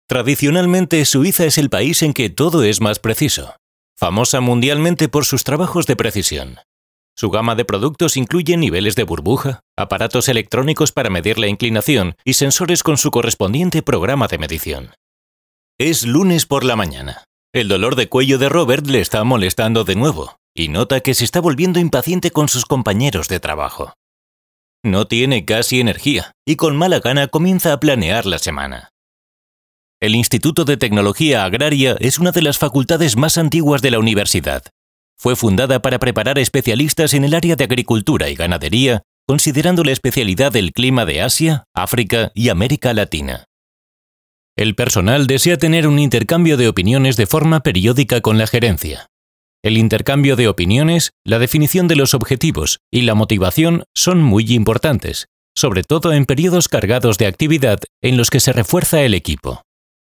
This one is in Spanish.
Tradicionalmente, Suiza es el país en que todo es más preciso, famosa mundialmente por sus trabajos de precisión. Su gama de productos incluye niveles de burbuja, aparatos electrónicos para medir la inclinación y sensores con su correspondiente programa de medición. Es lunes por la mañana. El dolor de cuello de Robert le está molestando de nuevo y nota que se está volviendo impaciente con sus compañeros de trabajo. No tiene casi energía y con mala gana comienza a planear la semana. El Instituto de Tecnología Agraria es una de las facultades más antiguas de la universidad. Fue fundada para preparar especialistas en el área de agricultura y ganadería, considerando la especialidad del clima de Asia, África y América Latina. El personal desea tener un intercambio de opiniones de forma periódica con la gerencia. El intercambio de opiniones, la definición de los objetivos y la motivación son muy importantes, sobre todo en periodos cargados de actividad en los que se refuerza el equipo.